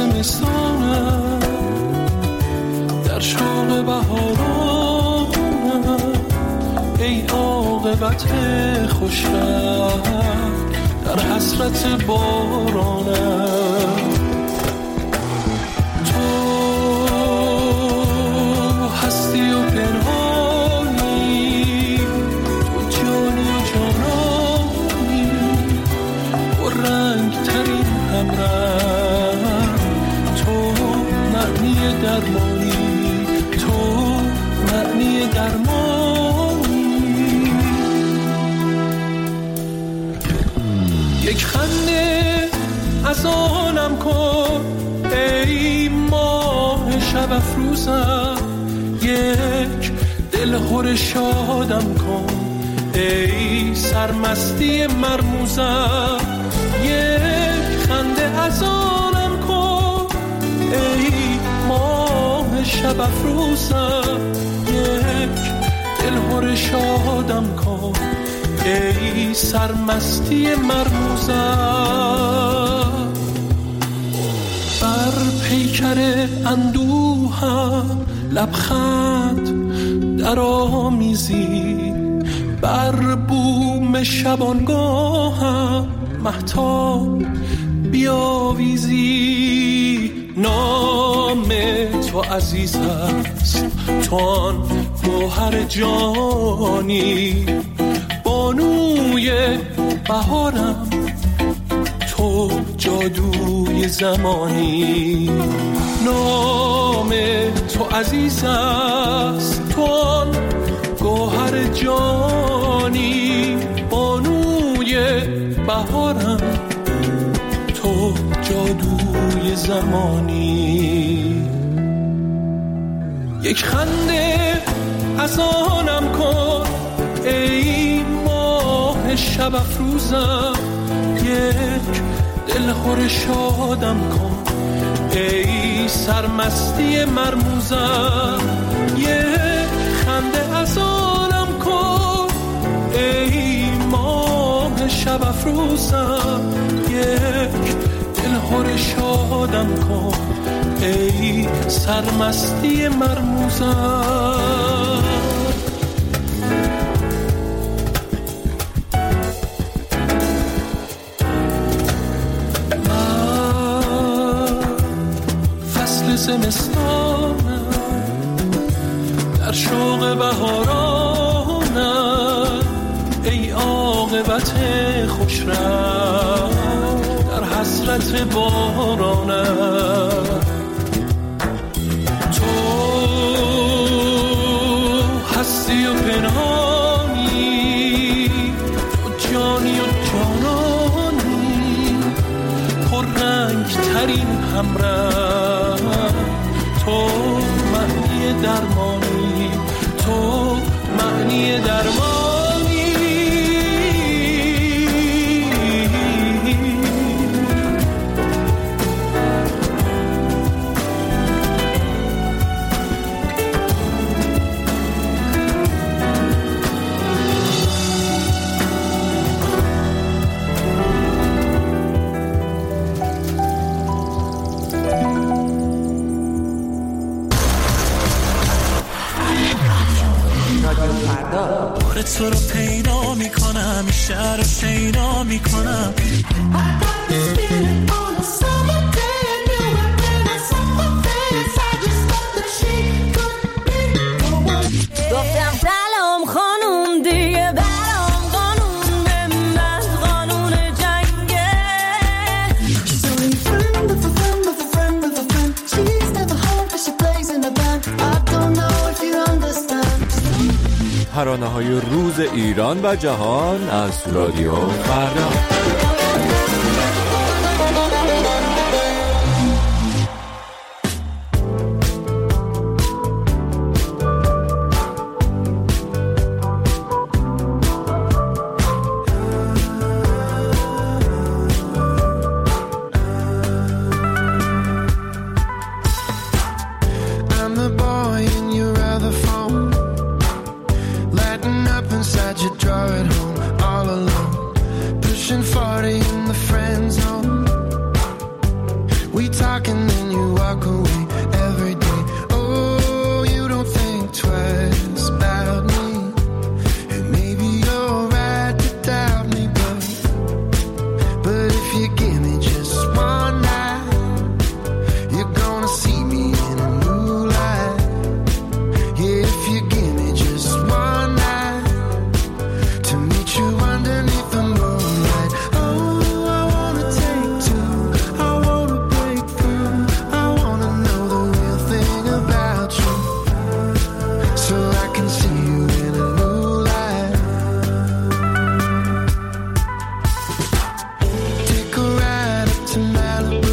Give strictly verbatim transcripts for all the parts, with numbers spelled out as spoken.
زمستانم، در شوق بهارانم، ای عاقبت خوش رنگ در حسرت بارانم. تو هستی و پنهانی، تو جانی و جانانی، و رنگ ترین همرنگ، تو معنی درمانی، تو معنی درمانی. یک خنده از آنم کن ای ماه شب افروزم، یک دلخور شادم کن ای سرمستی مرموزم. یک خنده از آنم کن ای ماه شب افروزم، یک دلخور شادم کن ای سرمستی مرموزم. بر پیکر اندوهم لبخند در آمیزی، بر بوم شبانگاهم مهتاب بیاویزی. نام تو عزیز است، تو آن گوهر جانی، بانوی بهارم، تو جادوی زمانی. نام تو عزیز است، تو آن گوهر جانی، بانوی بهارم، تو جادوی زمانی. یک خنده از آنم کن ای ماه شب افروزم، یک دلخور شادم کن ای سرمستی مرموزم. یک خنده از آنم کن ای ماه شب افروزم، یک دلخور شادم کن ای سرمستی مرموزم. زمستانم، در شوق بهارانم، ای عاقبت خوش رنگ در حسرت بارانم. تو هستی و پنهانی، تو جانی و جانانی، پر رنگ ترین همرنگ، تو معنی درمانی، تو معنی درمانی. تو رو پیدا میکنم، این شهر رو شیدا میکنم. گفتم سلام خانوم دیگه برام قانون من قانون جنگه. ترانه های روز ایران و جهان از رادیو فردا. Inside your drawer at home, all alone, pushing for talk and then you walk away every day. Oh, you don't think twice about me. And maybe you're right to doubt me, but But if you give me just one night, you're gonna see me in a new light. Yeah, if you give me just one night to meet you underneath the moonlight. Oh, I wanna take two, I wanna break through, I wanna know the real thing about you, so I can see you in a new light. Take a ride up to Malibu,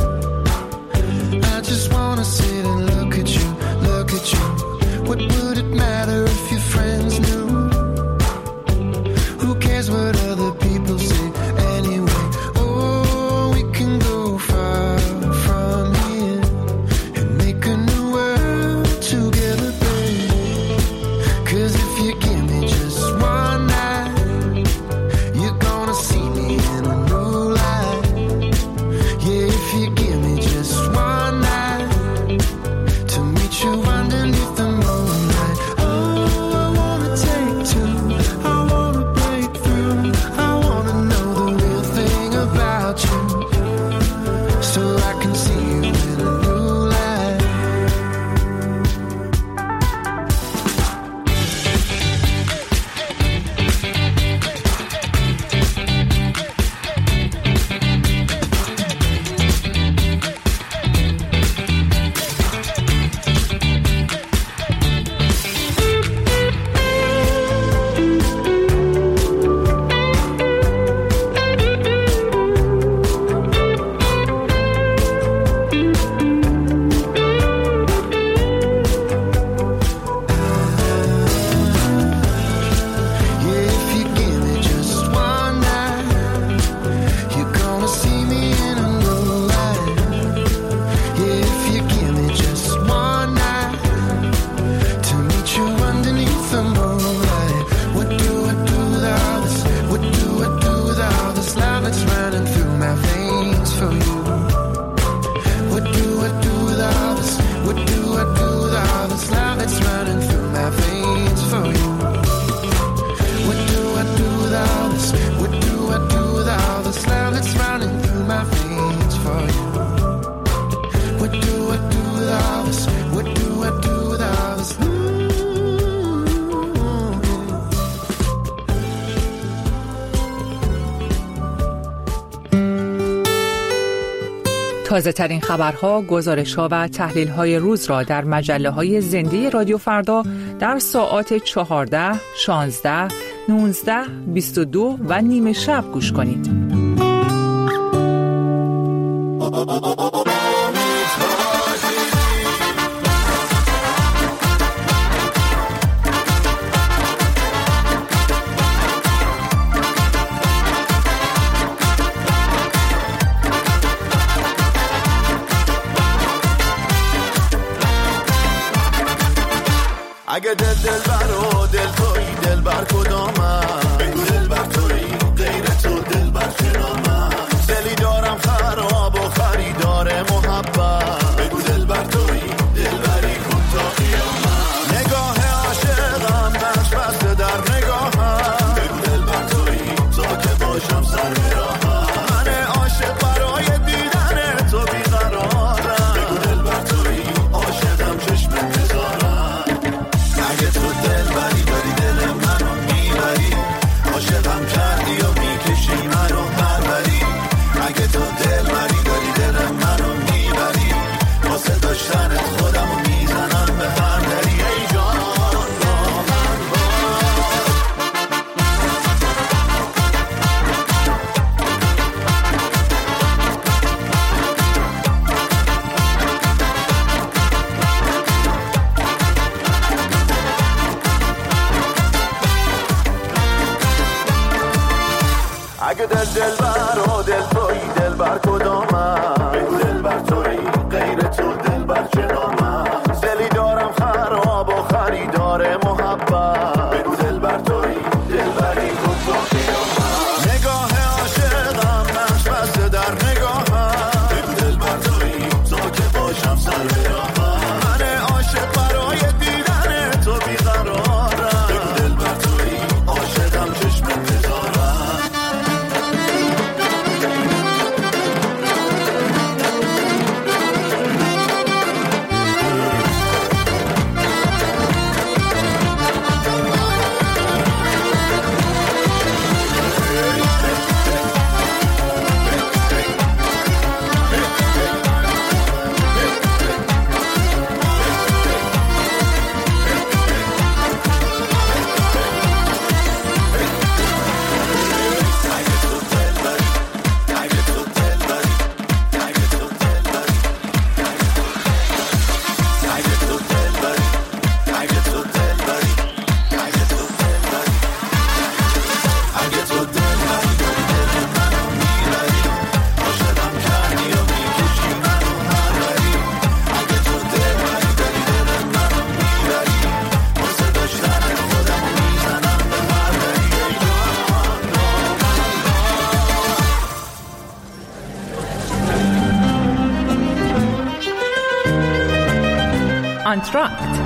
I just wanna sit and look at you, look at you. What would it matter if your friends knew? Who cares what other people say anyway? Oh, we can go far from here and make a new world together, baby. 'Cause if you give me just one night, you're gonna see me in a new light. Yeah, if you give me just one night to meet you underneath the moonlight. Oh, I wanna take two, I wanna break through, I wanna know the real thing about you, so I can see you in a new light. Yeah, if you give me just one night, you're gonna see me in a new light. Yeah, if you give me just one night to meet you underneath the moonlight. What do I do with all this? What do I do with all this love that's running through my veins for you? What do I do with all this? What do I do with all this love that's running through my veins for you? What do I do with all this? What do I do with all this love that's running through my veins for you? What do I do with all this? What do I do with all this? Ooh, تازه ترین خبرها، گزارش‌ها و تحلیل‌های روز را در مجله‌های زنده رادیو فردا در ساعات چهارده، شانزده، نوزده، بیست و دو و نیمه شب گوش کنید. اگه دل دل بر و دل توی دل بر کدامم، بگو دل بر توی غیر تو دل بر چرامم. دلی دارم خراب و خریدار محبت، بگو دل بر توی دل بری کن تا قیامت. نگاه عاشقم نقش بسته در نگاهم، بگو دل بر توی تا که باشم سر براهم. من عاشق برای دیدن تو بیقرارم، بگو دل بر توی عاشقم چشم انتظارم. اگه تو دل بری داری دل منو میبری، عاشقم کردی و میکشی منو پروری. اگه تو دل بری داری دل منو میبری، واسه داشتنت خودمو میزنم به هر دری. ای جان با من باش. اگه دل دل بر و دل توی دل بر کدامم، بگو دل بر توی غیر تو دل بر چرامم. دلی دارم خراب و خریدار محبت، بگو دل بر توی دل بری کن تا قیامت. نگاه عاشقم نقش بسته در نگاهم، بگو دل بر توی آنتراکت.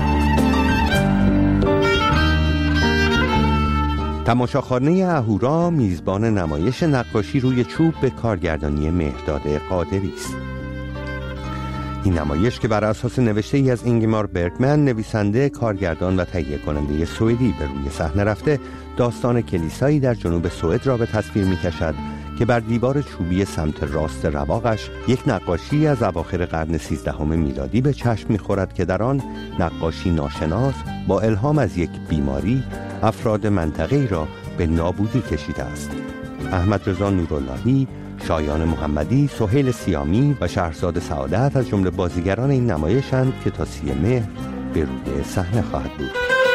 تماشاخانه اهورا میزبان نمایش نقاشی روی چوب به کارگردانی مهرداد قادری است. این نمایش که بر اساس نوشته ای از اینگمار برگمن، نویسنده، کارگردان و تهیه کننده سوئدی، به روی صحنه رفته، داستان کلیسایی در جنوب سوئد را به تصویر می‌کشد که بر دیوار چوبی سمت راست رواقش یک نقاشی از اواخر قرن سیزدهم میلادی به چشم می‌خورد که در آن نقاشی ناشناس با الهام از یک بیماری افراد منطقه‌ای را به نابودی کشیده است. احمد رضا نوراللهی، شایان محمدی، سهیل سیامی و شهرزاد سعادت از جمله بازیگران این نمایشند که تا سی مهر به روی صحنه خواهد بود.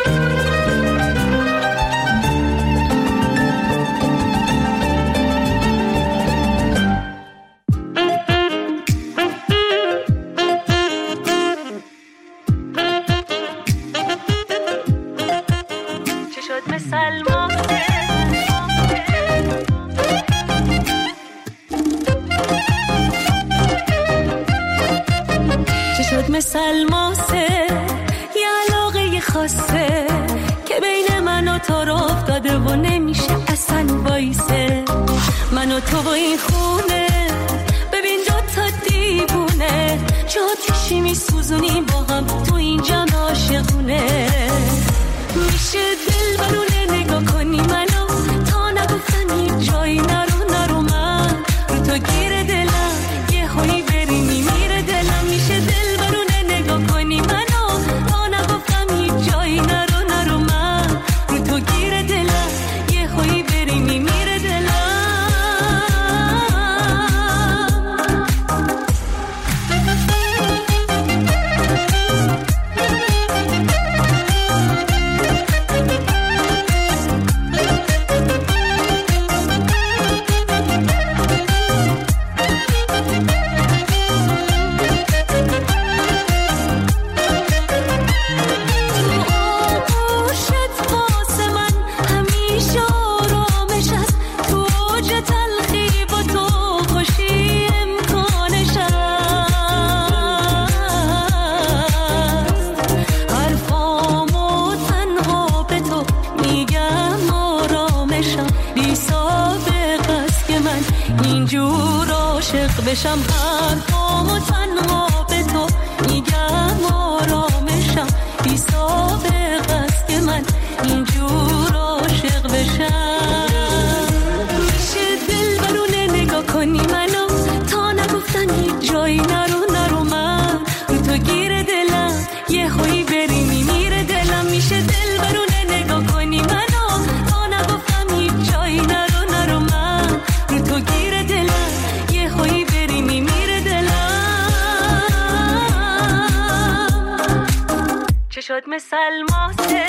مثل ماسه یه علاقه خاصه که بین من و تو را افتاده و نمیشه اصلا وایسه. من و تو و این خونه ببین دو تا دیوونه جا تیشی میسوزونیم با هم تو این جمع عاشقونه. میشه دل برونه نگاه کنی منو تا نگفتم هیچ جایی نرو نرو من رو تو گیر دلم یه هایی بری میمیره دلم. میشه دل برونه نگاه کنی منو تا نگفتم هیچ جایی نرو نرو من رو تو گیر دلم یه هایی بری میمیره دلم. بشم حرفام و تنها به تو میگم آرامشم بی سابق است که من اینجور عاشق بشم. میشه دل برونه نگاه کنی منو تا نگفتن هیچ جایی نرو نرو من رو تو گیر دلم یه هایی بری میمیره دلم. میشه دل برونه نگاه کنی منو تا نگفتم هیچ جایی نرو نرو من رو تو گیر دلم یه هایی بری میمیره دلم. چه شد مثل ماسه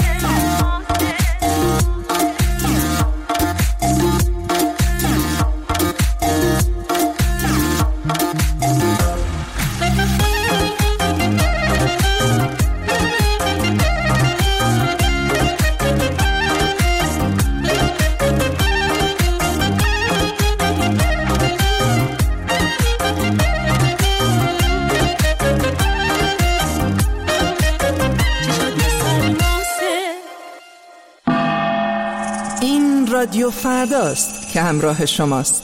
رادیو فرداست که همراه شماست.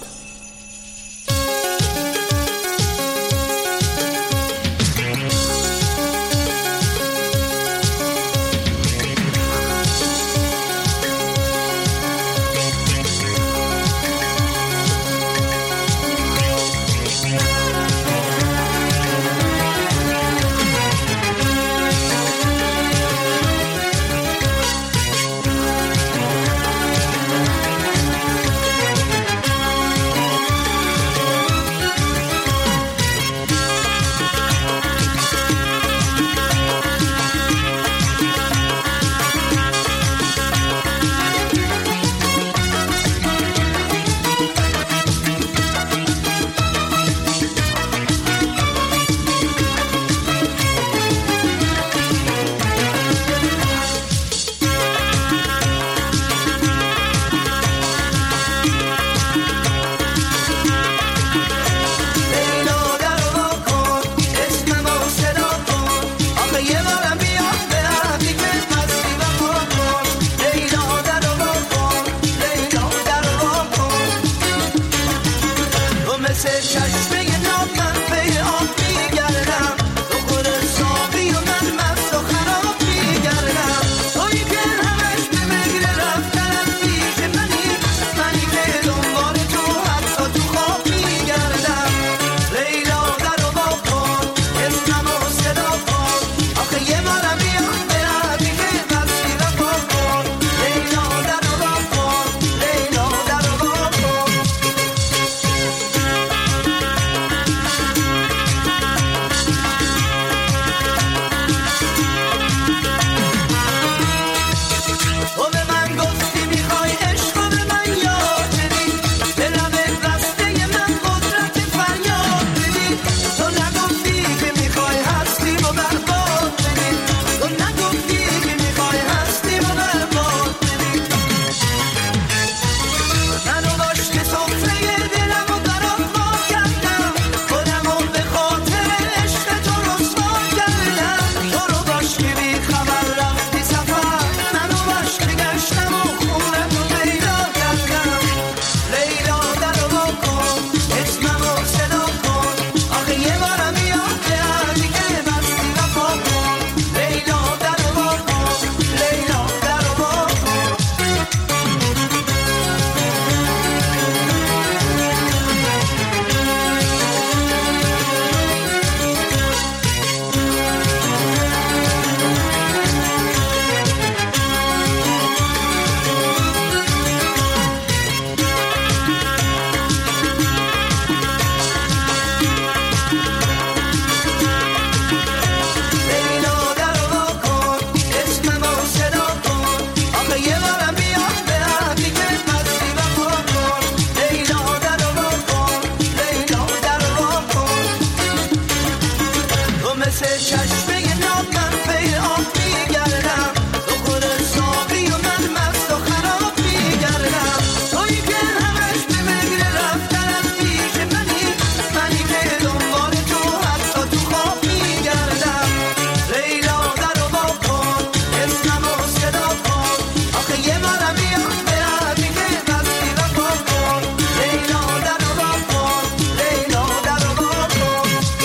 مثل چشمه ناب من پی آب میگردم تو خود ساقی و من مست و خراب میگردم تویی که همش به مگل رفتن از پیش منی منی که دنبال تو حتی تو خواب میگردم لیلا در و با کن اسمم و صدا کن آخه یه مرم بیام به عدی که مستی وفا کن لیلا در و با کن لیلا در و با کن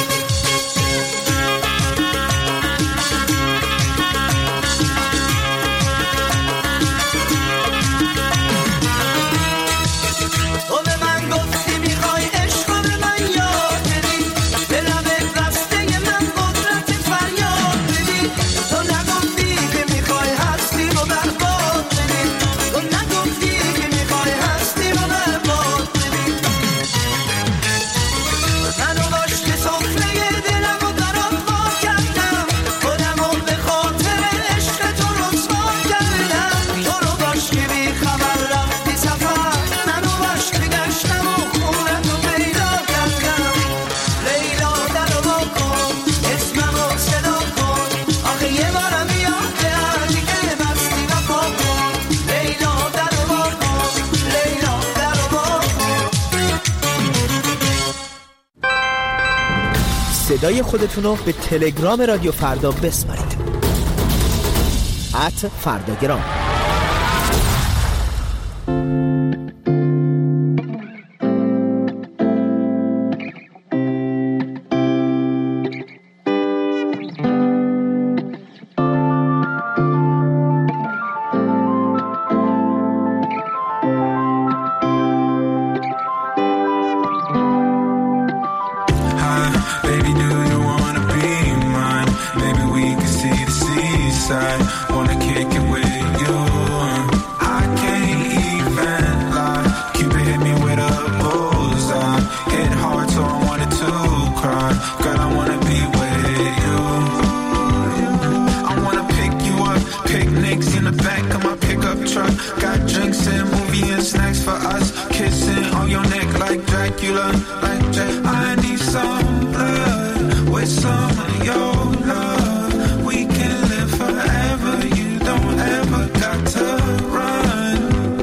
تو به من گفتی میخوای عشق رو به من یاد بدی به لب بسته من قدرت فریاد بدی تو نگفتی که میخوای هستی رو برباد بدی تو نگفتی که میخوای هستی رو برباد بدی منو باش که سفره دلم رو برات وا کردم خودم رو به خاطر عشق تو رسوا کردم تو رو باش که بی خبر رفتی سفر منو باش که گشتم و خونت رو پیدا کردم لیلا در رو با کن اسمم رو صدا کن آخه یه بارم بیاد به عهدی که مستی وفا کن لیلا در رو با کن لیلا در رو با کن صدای خودتون رو به تلگرام رادیو فردا بسپارید ات فرداگرام. Hi, baby, do you wanna be mine? Maybe we can see the seaside. Wanna kick it with you. I can't even lie. Cupid hit me with a bullseye. Hit hard, so I wanted to cry. Girl, I wanna be with you. I wanna pick you up. Picnics in the back of my pickup truck. Got drinks and movie and snacks for us. Kissing on your neck like Dracula. Like Jack. I need some blood with some of your love. We can live forever. You don't ever got to run.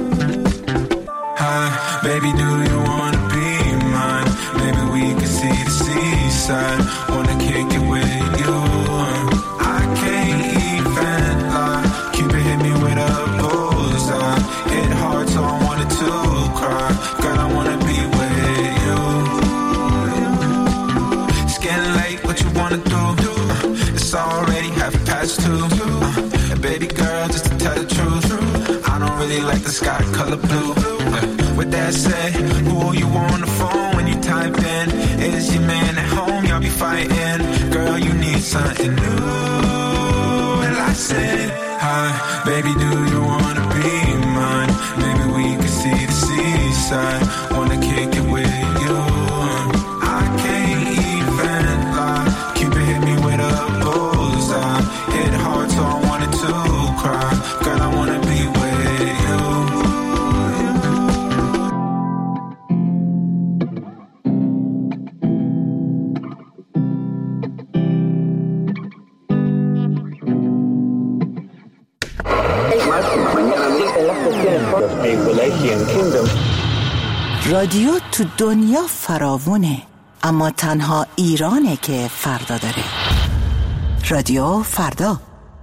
Hi, baby, do you wanna be mine? Maybe we can see the seaside. Wanna kick it with you. I can't even lie. Cupid hit me with a bullseye. Hit hard, so I wanted to cry. Girl, I wanna be with you. It's getting late, what you wanna do? Uh, it's already half past two. Uh, and baby girl, just to tell the truth, I don't really like the sky color blue. Uh, with that said, who are you on the phone when you type in? Is your man at home? Y'all be fighting. Girl, you need something new. And I said, hi, baby, do you wanna be mine? Maybe we can see the seaside. Wanna kick it with you. I can't even lie. Cupid hit me with a bullseye. Hit hard, so I wanted to cry. Girl, I wanna be with you. رادیو تو دنیا فراوونه، اما تنها ایرانه که فردا داره. رادیو فردا.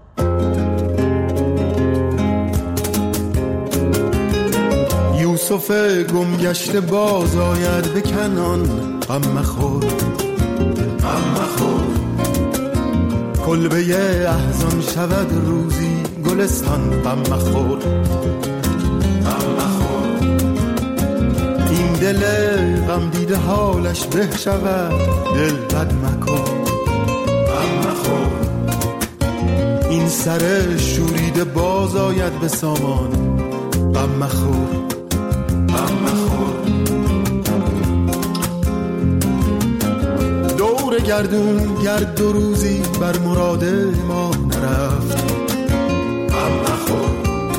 یوسف گمگشته باز آید به کنان، غم مخور غم مخور. کلبه احزان شود روزی گلستان، غم مخور غم مخور. این دل غم دیده حالش به شود، دل بد مکن غم مخور. این سر شوریده باز آید به سامان، غم مخور غم مخور. دور گردون گرد دو روزی بر مراد ما نرفت، غم مخور.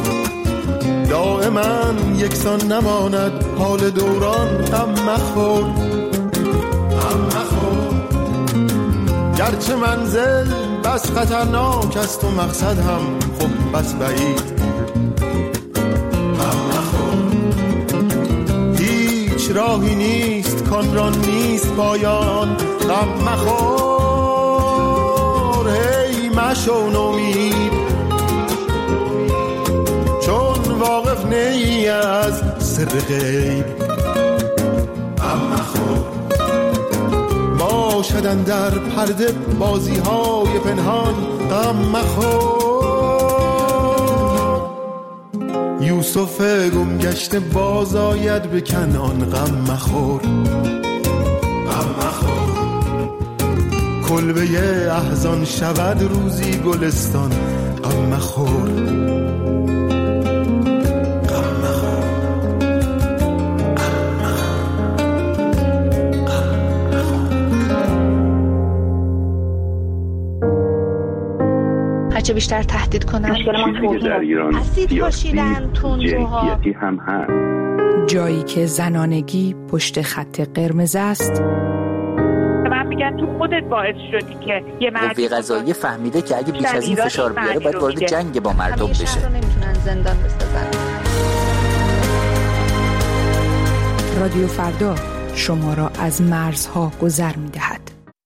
دائما یکسان نماند حال دوران، غم مخور غم مخور. گرچه منزل بس خطرناک است و مقصد هم خب بس بعید. هیچ راهی نیست کان را نیست پایان، غم مخور هی مشو نومید، چون واقف نی از سر غیب. غم مخور باشدن در پرده بازی های پنهان، غم مخور. یوسف گم گشته باز آید به کنعان، غم مخور. غم مخور کلبه احزان شود روزی گلستان، غم مخور. هرچه بیشتر تهدید کنن چیزی که در ایران سیاسی جنسیتی هم هست. جایی که زنانگی پشت خط قرمز است. من میگم تو خودت باعث شدی که یه مردی قوه قضاییه فهمیده که اگه بیش از این فشار بیاره باید وارد جنگ با مردم بشه. همیشه رو نمیتونن زندان بسازن. رادیو فردا شما را از مرزها گذر میدهد.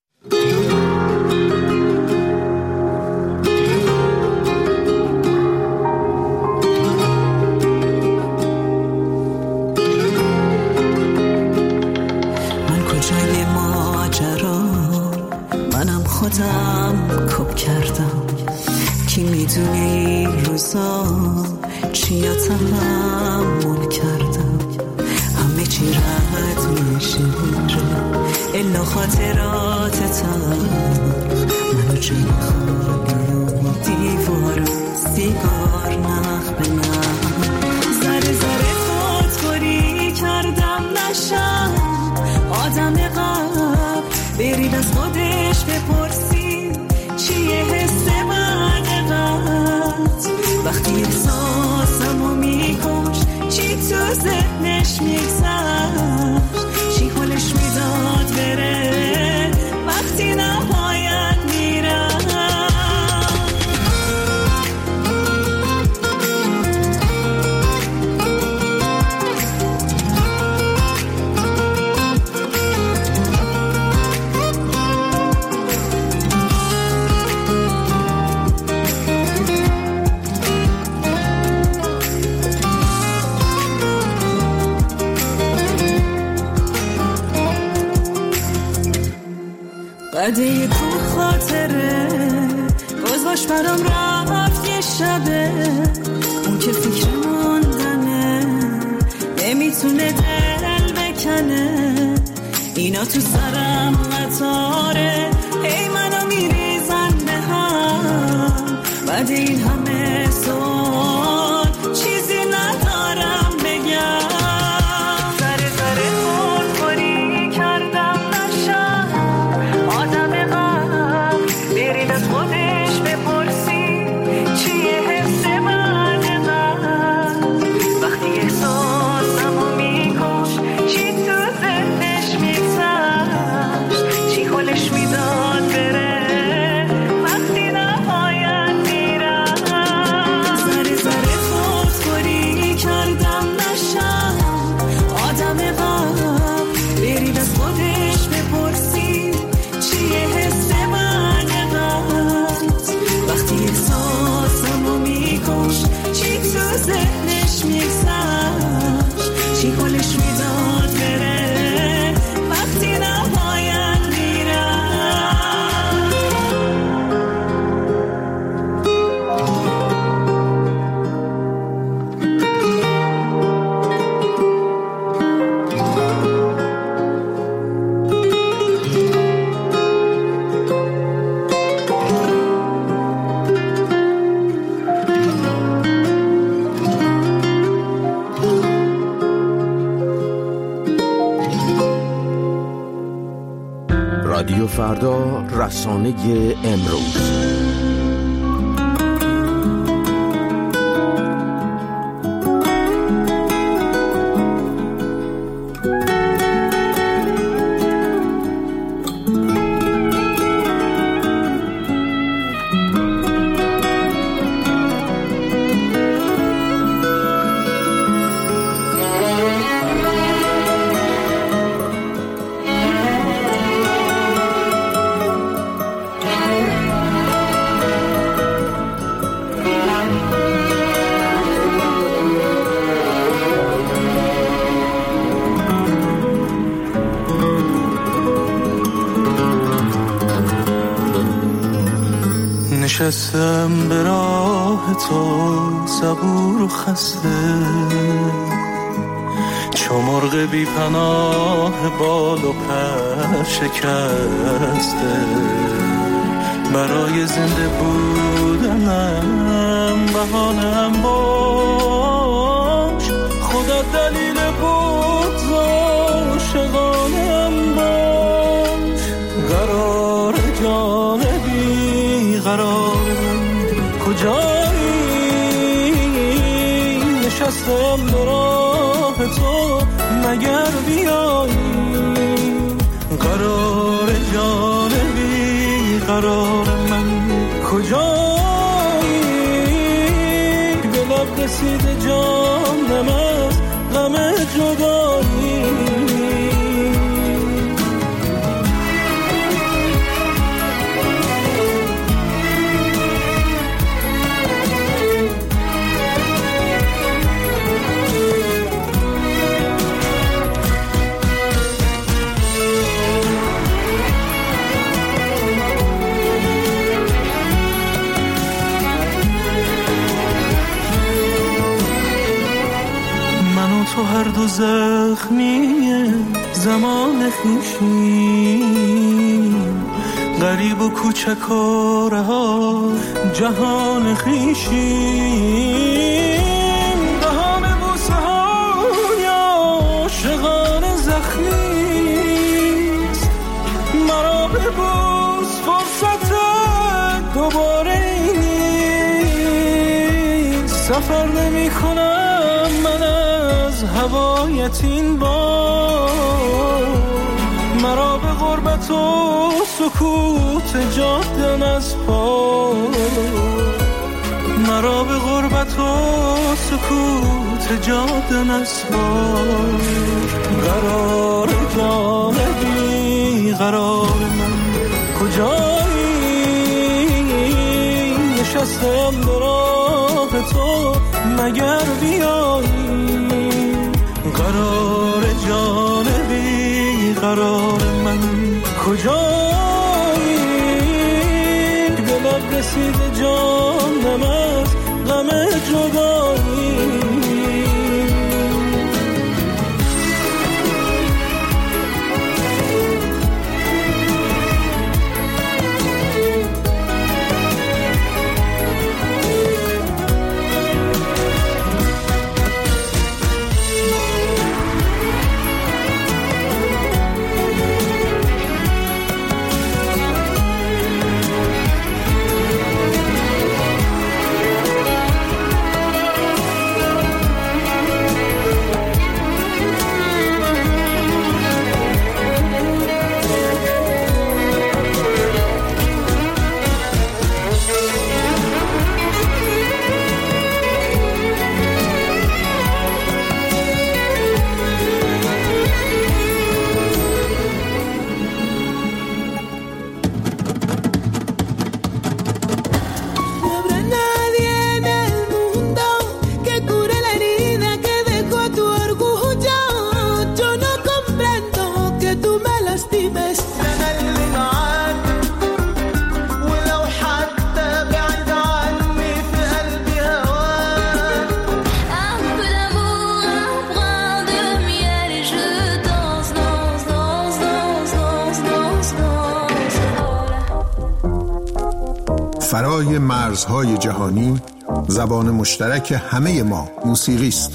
خودم کپ کردم کی میدونه این روزا چیا تحمل کردم، همه چی رد میشه الا خاطراتتم، منو چه خالی دیوار سیگار نخ به نخ، زره زره خودخوری کردم نشم آدم قبل، برید از خودش بپرسی چیه حس منقت، وقتی احساسمو میکش چی تو ذهنش میگذشت، چی حالش میداد بره وقتی نباید میرم. قده تو خاطره گذاشت برام رفت یه شبه، اون که فکر موندنه نمیتونه دل بکنه، اینا تو سرم قطاره ای منو میریزن به هم، بعد این همه سال چیزی ندارم بگم، زره زره خودخوری کردم نشم آدم غم، برید از خودش بپرسی چیه حس منقت، وقتی احساسمو میکش چی تو ذهنش میگذشت، چی حالش میداد بره وقتی نباید میرم، زره زره خودخوری کردم نشم آدم غم، برید از خودش بپرسی چیه حس منقت، وقتی احساسمو میکش چی تو ذهنش میگذشت، چی حالش میداد بره وقتی نباید میرم. رادیو فردا، رسانه امروز. نشستم به راه تو صبور و خسته، چو مرغ بی پناه بال و پر شکسته. برای زنده بودنم بهانم باش، خودت دلیل بود عاشقانم باش. قرار جانبی قرار من کجایی، نشستم به راه تو مگر بیایی. قرار جانبی قرار من کجایی، به لب رسید جانم از غم جدایی. تو هر دو زخمی زمان خیشیم، غریب و کوچک و رها جهان خیشیم. دهان بوسه های عاشقان زخمیست، مرا ببوس فرصت دوباره نیست. سفر نمی کنم من از هوایت این بار، مرا به غربت و سکوت جاده نسپار. مرا به غربت و سکوت جاده نسپار. قرار جانبی قرار من کجایی، نشستم به راه تو مگر بیایی. قرار جانبی قرار من کجایی، به لب رسید جانم از غم جدایی. فرای مرزهای جهانی، زبان مشترک همه ما موسیقی است.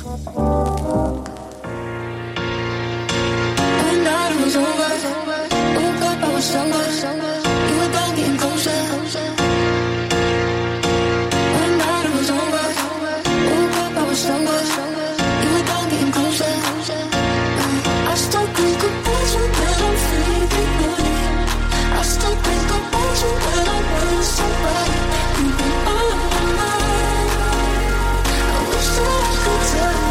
Somebody, I wish that I could tell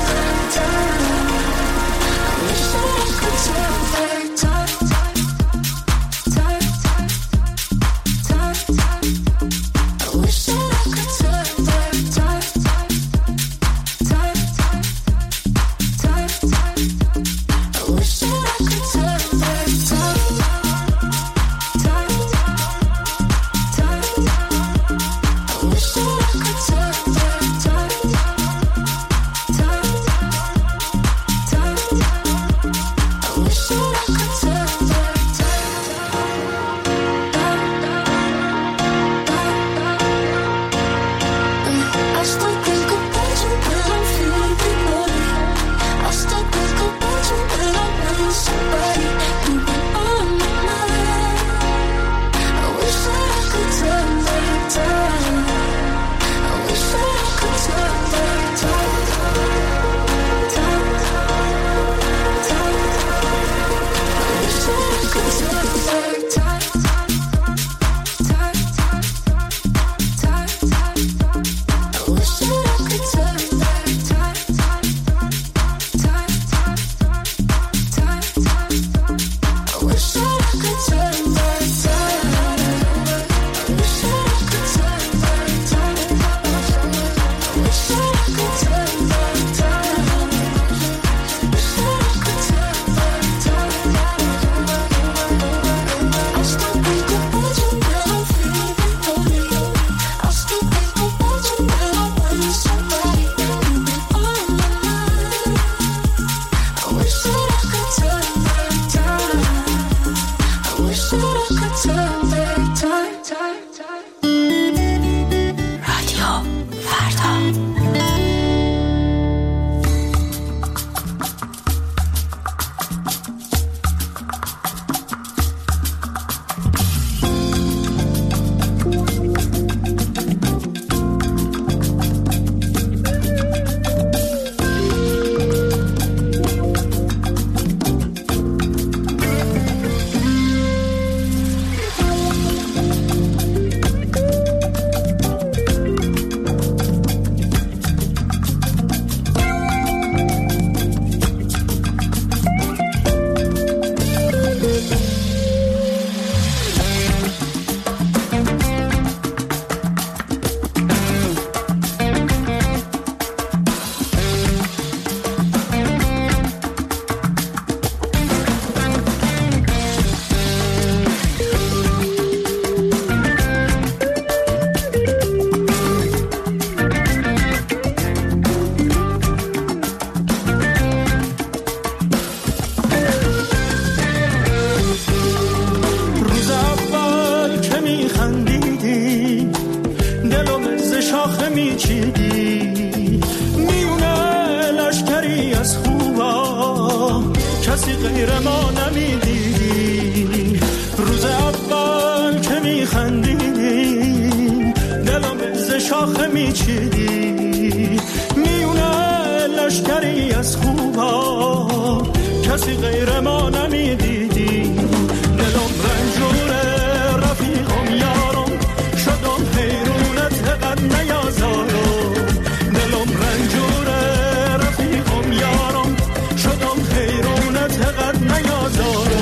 میچیدی میونه لشکری از خوبا کسی غیر ما نمیدیدی روز اول که میخندیدی دلم ز شاخه میچیدی میونه لشکری از خوبا کسی غیر ما نمیدیدی دلم رنجوره رفیقم یارم شدم حیرونت قد نیازارم دلم رنجوره رفیقم یارم شدم حیرونت قد نیازارم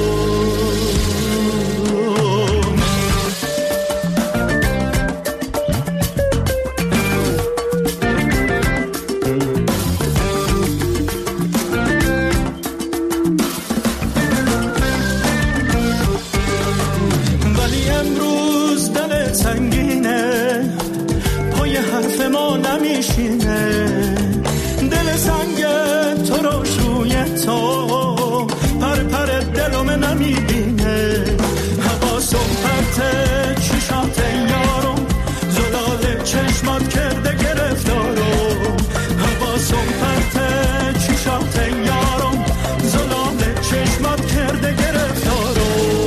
دل سنگ تو رو شوی تو پر پر دلم نمیبینه حواسم پرته چشات یارم زلال چشمات کرده گرفتارم حواسم پرته چشات یارم زلال چشمات کرده گرفتارم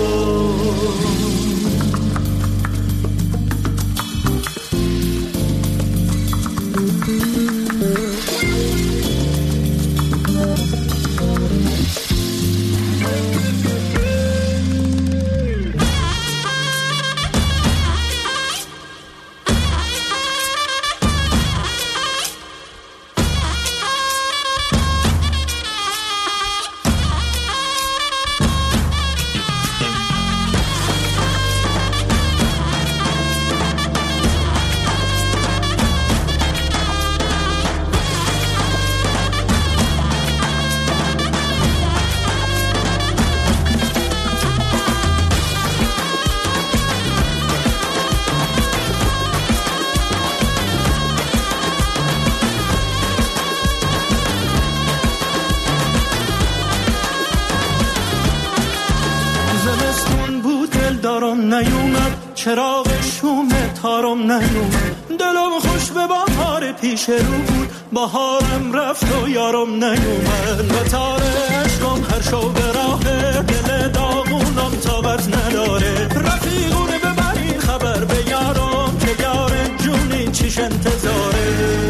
نیومد چراغ شوم تارم نیومد دلم خوش به بهار پیش رو بود بهارم رفت و یارم نیومد و تار عشقم هر شو به راه دل داغونم طاقت نداره رفیقونه ببری خبر به یارم که یار جونی چیش انتظاره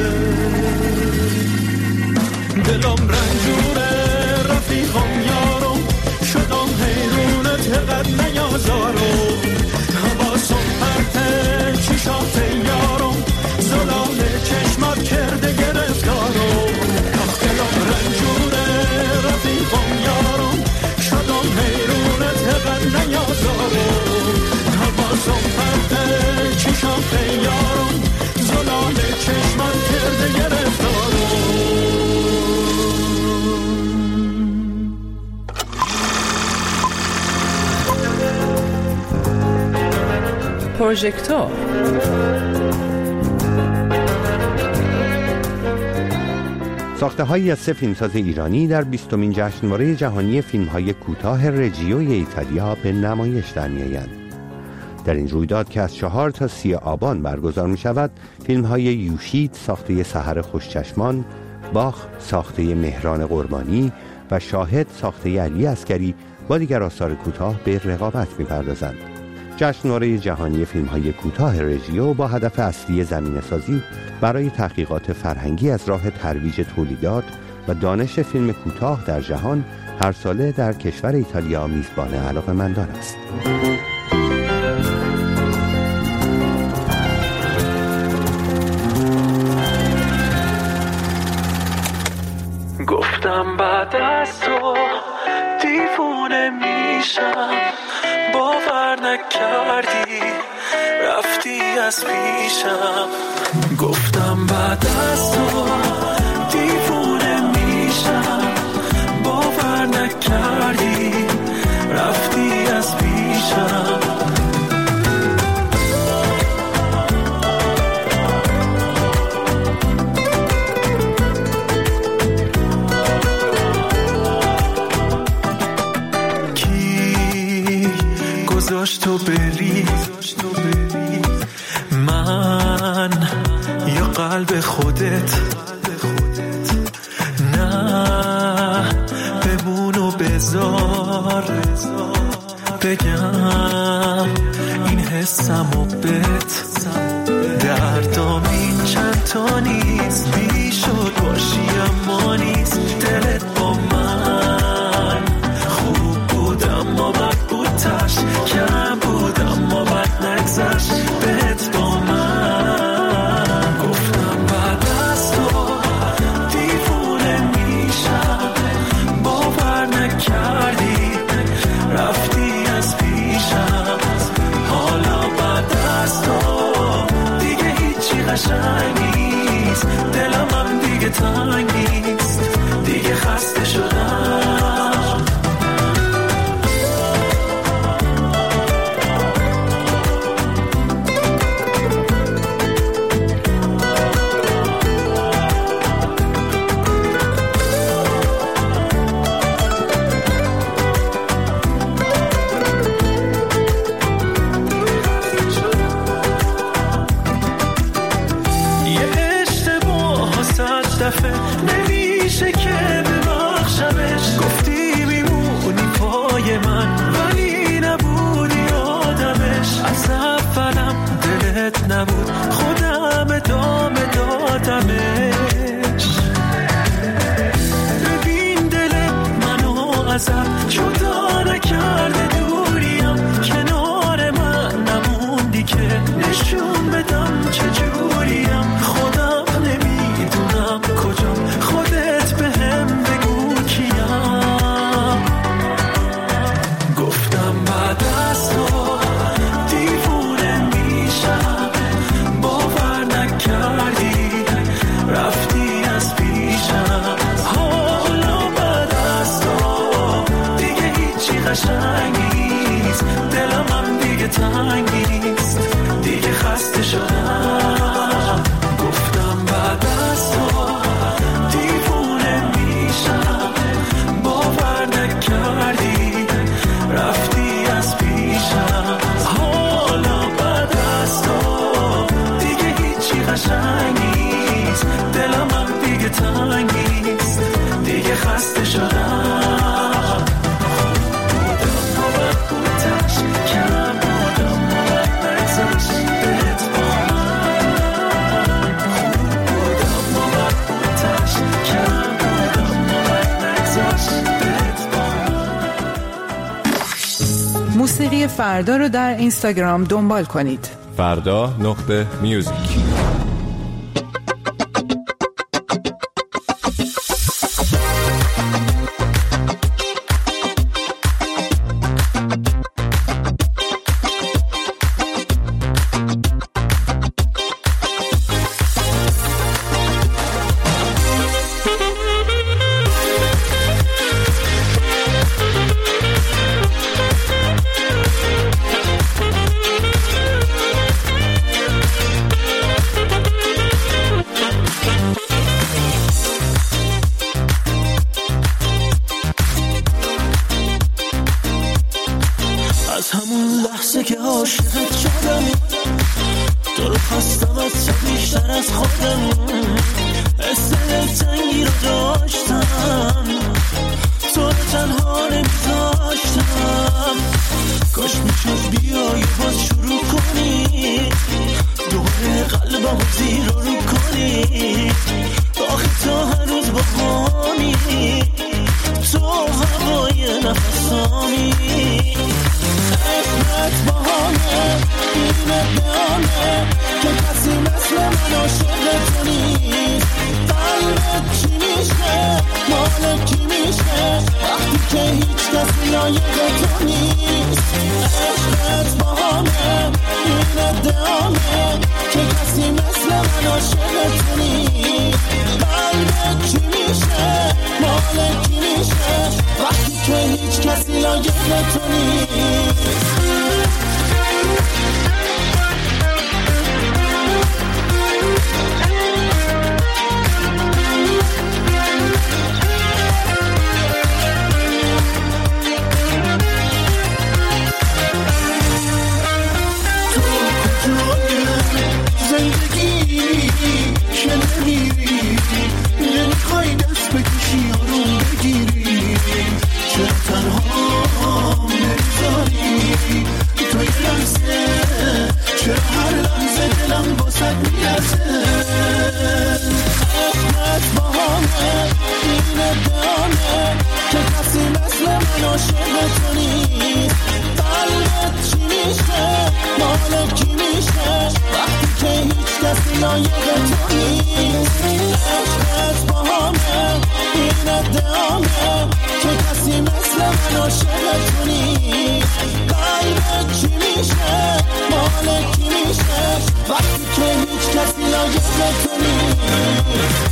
دلم رنجوره رفیقم یارم شدم حیرونت قد نیازارم حواسم پرته چشات یارم زلال چشمات کرده گرفتارم دلم رنجوره رفیقم یارم شدم حیرونت قد نیازارم حواسم پرته چشات یارم زلال چشمات کرده گرفتارم پروژکتور ساخته‌هایی از سه فیلمساز ایرانی در بیستمین جشنواره جهانی فیلم‌های کوتاه رژیوی ایتالیا به نمایش در می‌آیند. در این رویداد که از چهار تا سی آبان برگزار می‌شود، فیلم‌های یوشید ساخته سحر خوشچشمان، باخ ساخته مهران قربانی و شاهد ساخته علی عسگری با دیگر آثار کوتاه به رقابت می‌پردازند. جشنواره جهانی فیلم‌های کوتاه رژیو با هدف اصلی زمینه‌سازی برای تحقیقات فرهنگی از راه ترویج تولیدات و دانش فیلم کوتاه در جهان هر ساله در کشور ایتالیا میزبان علاقه‌مندان است. گفتم بعد از تو دیوونه میشم باور نکردی رفتی از پیشم گفتم بعد از تو دیوونه میشم باور نکردی رفتی از پیشم گذاشت تو بری من قلب خودت. نه بمون و بذار بگم این حسم و بت دردام این چند تا نیست، بیشد باشی اما نیست. دلت با من خوب بود اما بد بود، تش کم بود اما بد نگذشت. بهت با من گفتم بعد از تو دیوونه میشم، باور نکردی رفتی از پیشم. حالا بعد از تو دیگه هیچی قشنگ نیست، دلم هم دیگه تنگ نیست، دیگه خسته شدم. نمیشه که ببخشمش، گفتی میمونی پای من ولی نبودی آدمش. از اولم دلت نبود، خودم ادامه دادمش. ببین دل منو ازم جدا نکرده، دوریم کنار من نموندی که نشون بدم چجوریم. خودم نمیدونم کجام، خودت به هم بگو کیم. گفتم بعد از تو دیوونه میشم، باور نکردی رفتی از پیشم. حالا بعد از تو دیگه هیچی قشنگ نیست، دلم هم دیگه تنگ نیست، دیگه خسته شدم. گفتم بعد از تو دیوونه میشم، باور نکردی رفتی از پیشم. حالا بعد از تو دیگه هیچی قشنگ نیست، دلم هم دیگه تنگ نیست، دیگه خسته شدم. بودم و بد بودش، کم بودم و بد نگذشت. بهت با من خوب بودم و بد بودش، کم بودم و بد نگذشت. بهت با من. موسیقی فردا رو در اینستاگرام دنبال کنید. فردا نقطه میوزیک. از همون لحظه که عاشقت شدم، تو رو خواستم از تو بیشتر از خودم. حس دلتنگی رو داشتم، تو رو تنها نمیذاشتم. کاش میشد بیایی باز شروع کنی، دوباره قلبم زیر رو رو کنی. آخه تو هنوز با خامی، تو هوای نفسامی. اسمت باهامه، این ادامه که کسی مثل من عاشق تو نیست. قلبت چی میشه، مال کی میشه وقتی که هیچ کسی لایق تو نیست. عشقت باهامه، این ادامه که کسی مثل من عاشق تو نیست. قلبت چی میشه، مال کی میشه وقتی که هیچ کسی لایق تو نیست. تو کجایی لایق تو نیست. عشقت با همه این ادعامه که کسی مثل من عاشق تو نیست. قلبت چی میشه مال کی میشه وقتی که هیچ کسی لایق تو نیست.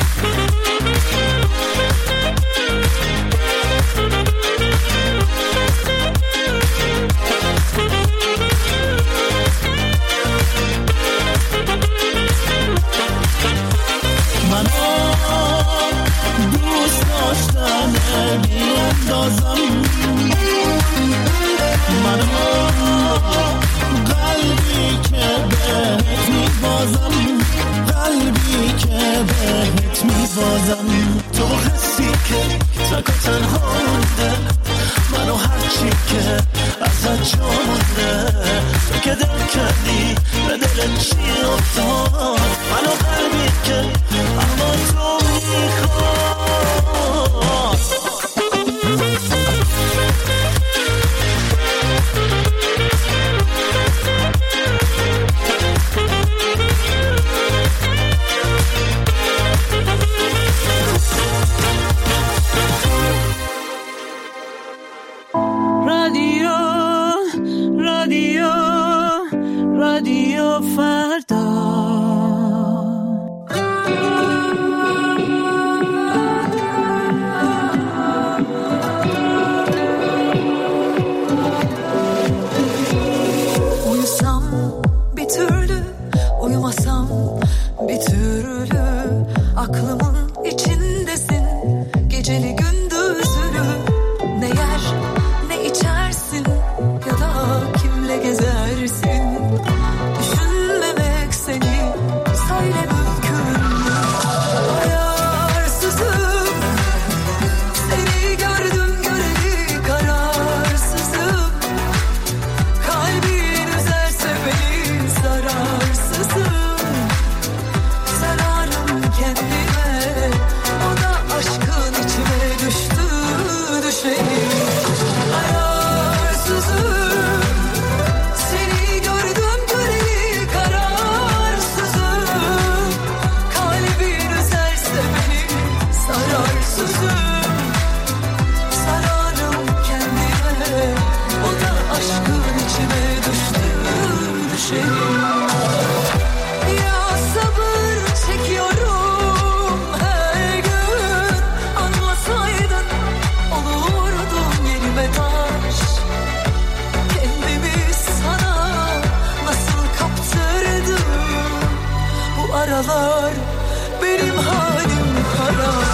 دوست داشتنه بیاندازم منو قلبی که بهت میبازم قلبی که بهت میبازم تو حسی که تک و تنها مونده منو هرچی که ازت جا مونده تو که دل کردی به دل چی افتاد منو قلبی که اما تو میخواد. رادیو رادیو رادیو فردا. Uyusam bir türlü, uyumasam bir türlü aklımın içindesin geceli gündüzlü. Ne yer ne içersin ya da kimle gezersin düşünmemek seni söyle mümkün mü? Ayarsızım seni gördüm göreli kararsızım kalbin üzerse beni zararsızım zararım kendime o da aşkın içime düştü düşeyim. Ya sabır çekiyorum her gün anlasaydın olurdum yerime taş. Kendimi sana nasıl kaptırdım bu aralar benim halim harap.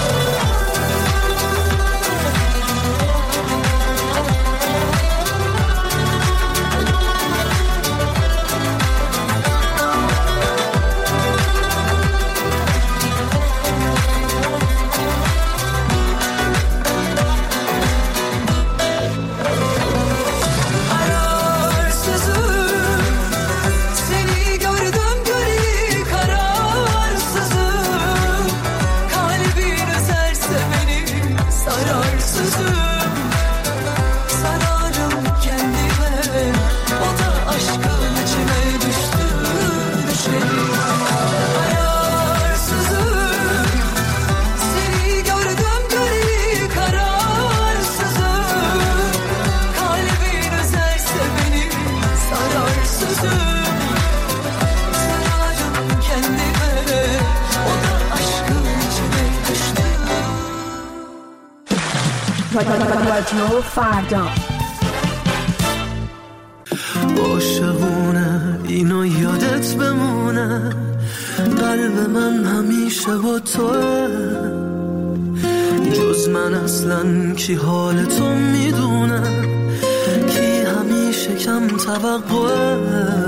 رادیو فردا. عاشقونه اینو یادت بمونه قلب من همیشه با توه جز من اصلا کی حال تو میدونه کی همیشه کم توقعه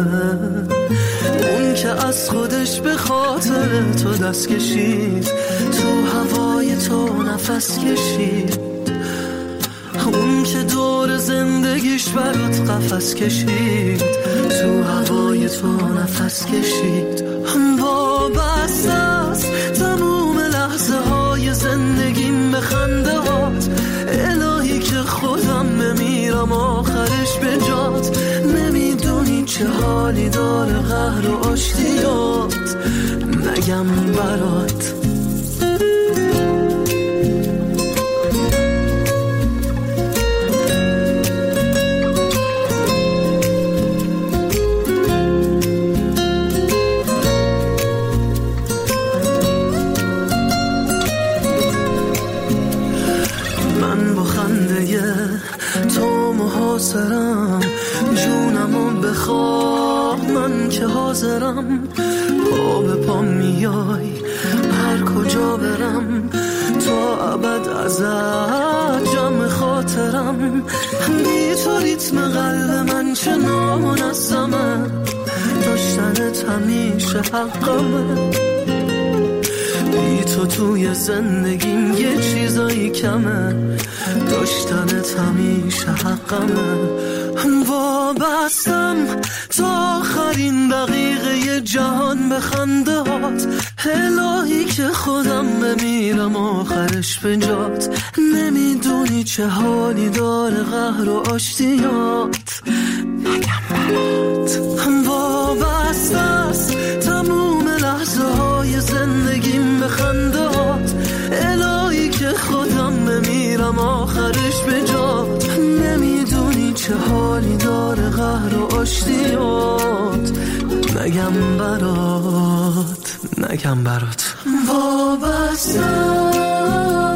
اون که از خودش به خاطر تو دست کشید تو هوای تو نفس کشید اون که دور زندگیش برات قفس کشید تو هوای تو نفس کشید وابسته است تموم لحظه های زندگیم به خنده هات الهی که خودم بمیرم آخرش به جات نمیدونی چه حالی داره قهر و آشتیات نگم برات. تو محاصرم جونمو بخواه من که حاضرم. پا به پا میای هر کجا برم تا ابد ازت جمع خاطرم. بی تو ریتم قلب من چه نامنظمه، داشتنت همیشه حقمه. بی تو توی زندگیم یه چیزایی کمه، داشتنت همیشه حقمه. وابستم تا آخرین دقیقه جهان به خنده هات. الهی که خودم بمیرم آخرش به جات. نمیدونی چه حالی داره قهر و آشتیات نگم برات. وابسته است تموم لحظه های زندگیم به خنده هات. الهی که خودم بمیرم آخرش به جات. نمیدونی چه حالی داره قهر و آشتیات نگم برات، نگم برات. وابسته